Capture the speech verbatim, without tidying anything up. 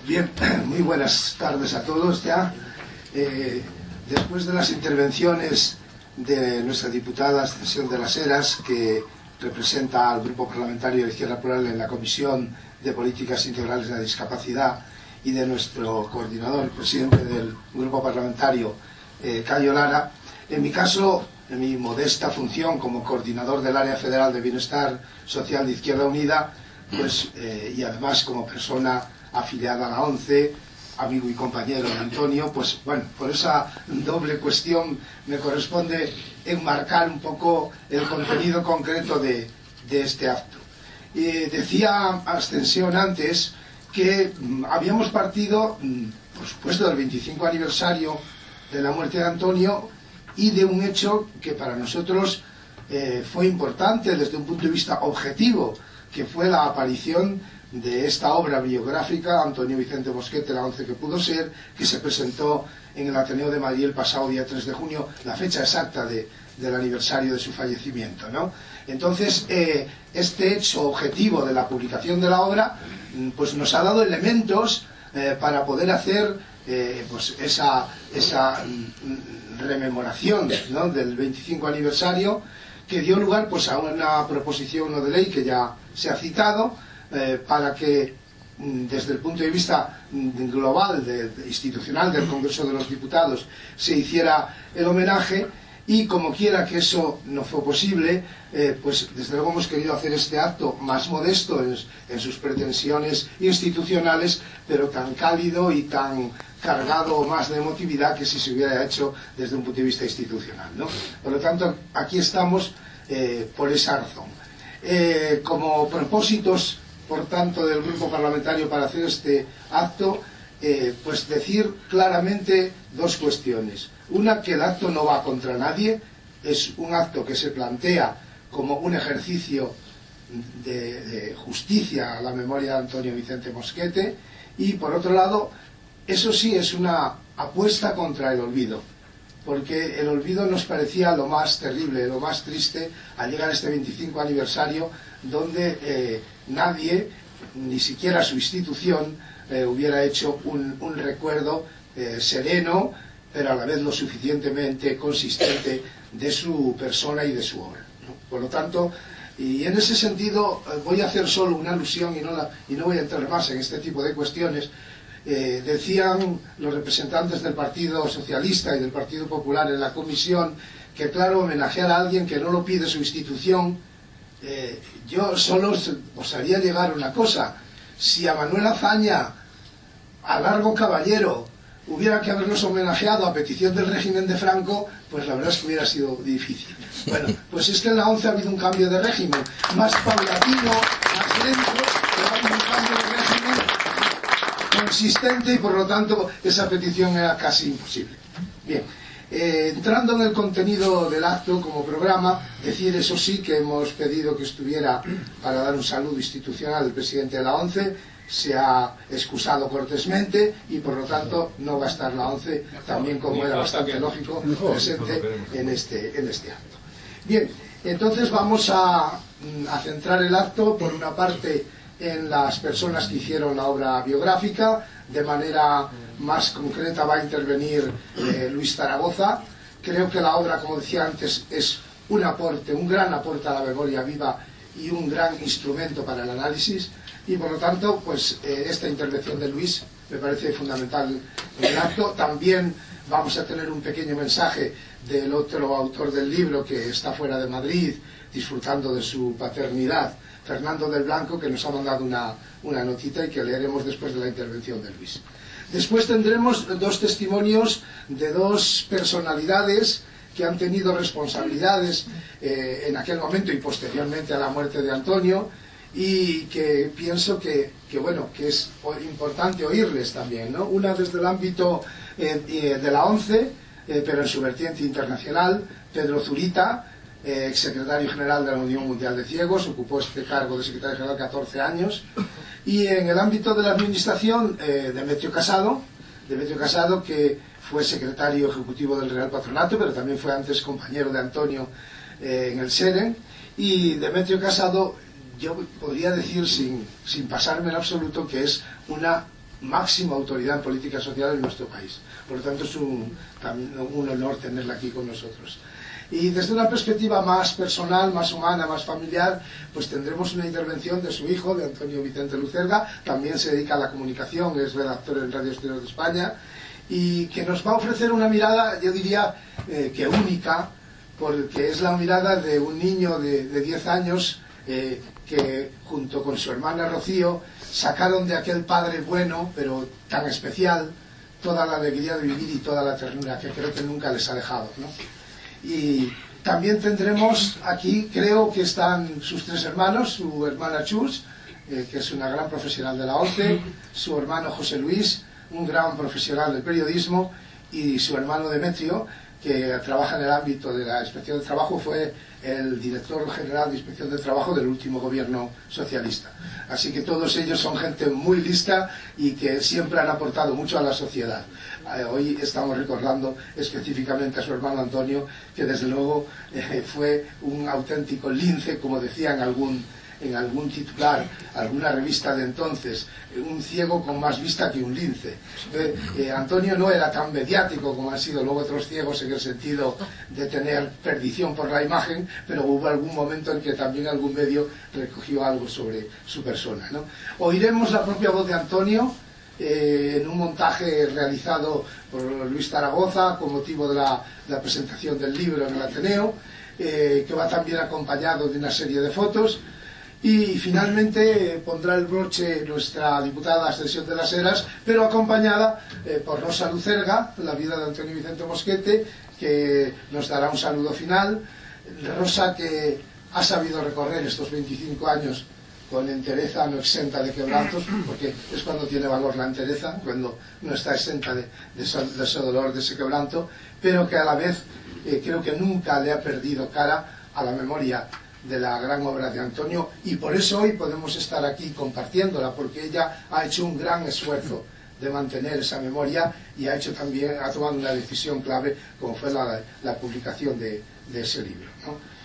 Bien, muy buenas tardes a todos ya. Eh, después de las intervenciones de nuestra diputada Ascensión de las Heras, que representa al Grupo Parlamentario de Izquierda Plural en la Comisión de Políticas Integrales de la Discapacidad, y de nuestro coordinador, presidente del Grupo Parlamentario, eh, Cayo Lara, en mi caso, en mi modesta función como coordinador del Área Federal de Bienestar Social de Izquierda Unida, pues, eh, y además como persona afiliada a la ONCE, amigo y compañero de Antonio, pues bueno, por esa doble cuestión me corresponde enmarcar un poco el contenido concreto de, de este acto. Eh, decía Ascensión antes que mm, habíamos partido, mm, por supuesto, del veinticinco aniversario de la muerte de Antonio y de un hecho que para nosotros eh, fue importante desde un punto de vista objetivo, que fue la aparición de esta obra biográfica, Antonio Vicente Mosquete, la once que pudo ser, que se presentó en el Ateneo de Madrid el pasado día tres de junio, la fecha exacta de, del aniversario de su fallecimiento, ¿no? Entonces, eh, este hecho objetivo de la publicación de la obra, pues nos ha dado elementos eh, para poder hacer eh, pues esa, esa rememoración, ¿no?, del veinticinco aniversario, que dio lugar pues a una proposición no de ley que ya se ha citado, eh, para que desde el punto de vista global, de, de, institucional del Congreso de los Diputados, se hiciera el homenaje. Y como quiera que eso no fue posible, eh, pues desde luego hemos querido hacer este acto más modesto en, en sus pretensiones institucionales, pero tan cálido y tan cargado más de emotividad que si se hubiera hecho desde un punto de vista institucional, ¿no? Por lo tanto, aquí estamos eh, por esa razón. Eh, como propósitos, por tanto, del Grupo Parlamentario para hacer este acto, eh, pues decir claramente dos cuestiones. Una, que el acto no va contra nadie, es un acto que se plantea como un ejercicio de, de justicia a la memoria de Antonio Vicente Mosquete, y por otro lado, eso sí es una apuesta contra el olvido, porque el olvido nos parecía lo más terrible, lo más triste al llegar a este veinticinco aniversario, donde eh, nadie, ni siquiera su institución, eh, hubiera hecho un, un recuerdo eh, sereno, pero a la vez lo suficientemente consistente de su persona y de su obra, ¿no? Por lo tanto, y en ese sentido voy a hacer solo una alusión y no, la, y no voy a entrar más en este tipo de cuestiones. Eh, decían los representantes del Partido Socialista y del Partido Popular en la comisión que, claro, homenajear a alguien que no lo pide su institución, eh, yo solo os haría llegar una cosa: si a Manuel Azaña, a Largo Caballero, hubiera que haberlos homenajeado a petición del régimen de Franco, pues la verdad es que hubiera sido difícil. Bueno, pues es que en la ONCE ha habido un cambio de régimen, más paulatino, más lento, pero ha habido un cambio de régimen consistente y por lo tanto esa petición era casi imposible. Bien, eh, entrando en el contenido del acto como programa, decir eso sí que hemos pedido que estuviera para dar un saludo institucional al presidente de la ONCE. Se ha excusado cortésmente y por lo tanto no va a estar la ONCE, también como era bastante lógico, presente en este, en este acto. Bien, entonces vamos a, a centrar el acto por una parte en las personas que hicieron la obra biográfica. De manera más concreta va a intervenir eh, Luis Zaragoza. Creo que la obra, como decía antes, es un aporte, un gran aporte a la memoria viva y un gran instrumento para el análisis. Y por lo tanto, pues eh, esta intervención de Luis me parece fundamental en el acto. También vamos a tener un pequeño mensaje del otro autor del libro, que está fuera de Madrid disfrutando de su paternidad, Fernando del Blanco, que nos ha mandado una, una notita y que leeremos después de la intervención de Luis. Después tendremos dos testimonios de dos personalidades que han tenido responsabilidades eh, en aquel momento y posteriormente a la muerte de Antonio, y que pienso que, que bueno, que es importante oírles también, ¿no? Una desde el ámbito eh, de la ONCE, eh, pero en su vertiente internacional, Pedro Zurita, eh, exsecretario general de la Unión Mundial de Ciegos, ocupó este cargo de secretario general catorce años, y en el ámbito de la administración, eh, Demetrio Casado, Demetrio Casado, que fue secretario ejecutivo del Real Patronato, pero también fue antes compañero de Antonio eh, en el SEREN, y Demetrio Casado, yo podría decir sin, sin pasarme en absoluto, que es una máxima autoridad en política social en nuestro país. Por lo tanto, es un, también un honor tenerla aquí con nosotros. Y desde una perspectiva más personal, más humana, más familiar, pues tendremos una intervención de su hijo, de Antonio Vicente Lucerga. También se dedica a la comunicación, es redactor en Radio Exterior de España, y que nos va a ofrecer una mirada, yo diría, eh, que única, porque es la mirada de un niño de, de diez años eh, que junto con su hermana Rocío sacaron de aquel padre bueno, pero tan especial, toda la alegría de vivir y toda la ternura que creo que nunca les ha dejado, ¿no? Y también tendremos aquí, creo que están sus tres hermanos, su hermana Chus, eh, que es una gran profesional de la ONCE, su hermano José Luis, un gran profesional del periodismo, y su hermano Demetrio, que trabaja en el ámbito de la Inspección de Trabajo, fue el director general de Inspección de Trabajo del último gobierno socialista. Así que todos ellos son gente muy lista y que siempre han aportado mucho a la sociedad. Eh, hoy estamos recordando específicamente a su hermano Antonio, que desde luego eh, fue un auténtico lince, como decía en algún en algún titular, alguna revista de entonces, un ciego con más vista que un lince. Eh, eh, Antonio no era tan mediático como han sido luego otros ciegos en el sentido de tener perdición por la imagen, pero hubo algún momento en que también algún medio recogió algo sobre su persona, ¿no? Oiremos la propia voz de Antonio eh, en un montaje realizado por Luis Zaragoza con motivo de la, de la presentación del libro en el Ateneo, eh, que va también acompañado de una serie de fotos. Y finalmente eh, pondrá el broche nuestra diputada Ascensión de las Heras, pero acompañada eh, por Rosa Lucerga, la viuda de Antonio Vicente Mosquete, que nos dará un saludo final. Rosa, que ha sabido recorrer estos veinticinco años con entereza, no exenta de quebrantos, porque es cuando tiene valor la entereza, cuando no está exenta de, de, ese, de ese dolor, de ese quebranto, pero que a la vez eh, creo que nunca le ha perdido cara a la memoria de la gran obra de Antonio, y por eso hoy podemos estar aquí compartiéndola, porque ella ha hecho un gran esfuerzo de mantener esa memoria y ha hecho también, ha tomado una decisión clave como fue la, la publicación de, de ese libro, ¿no?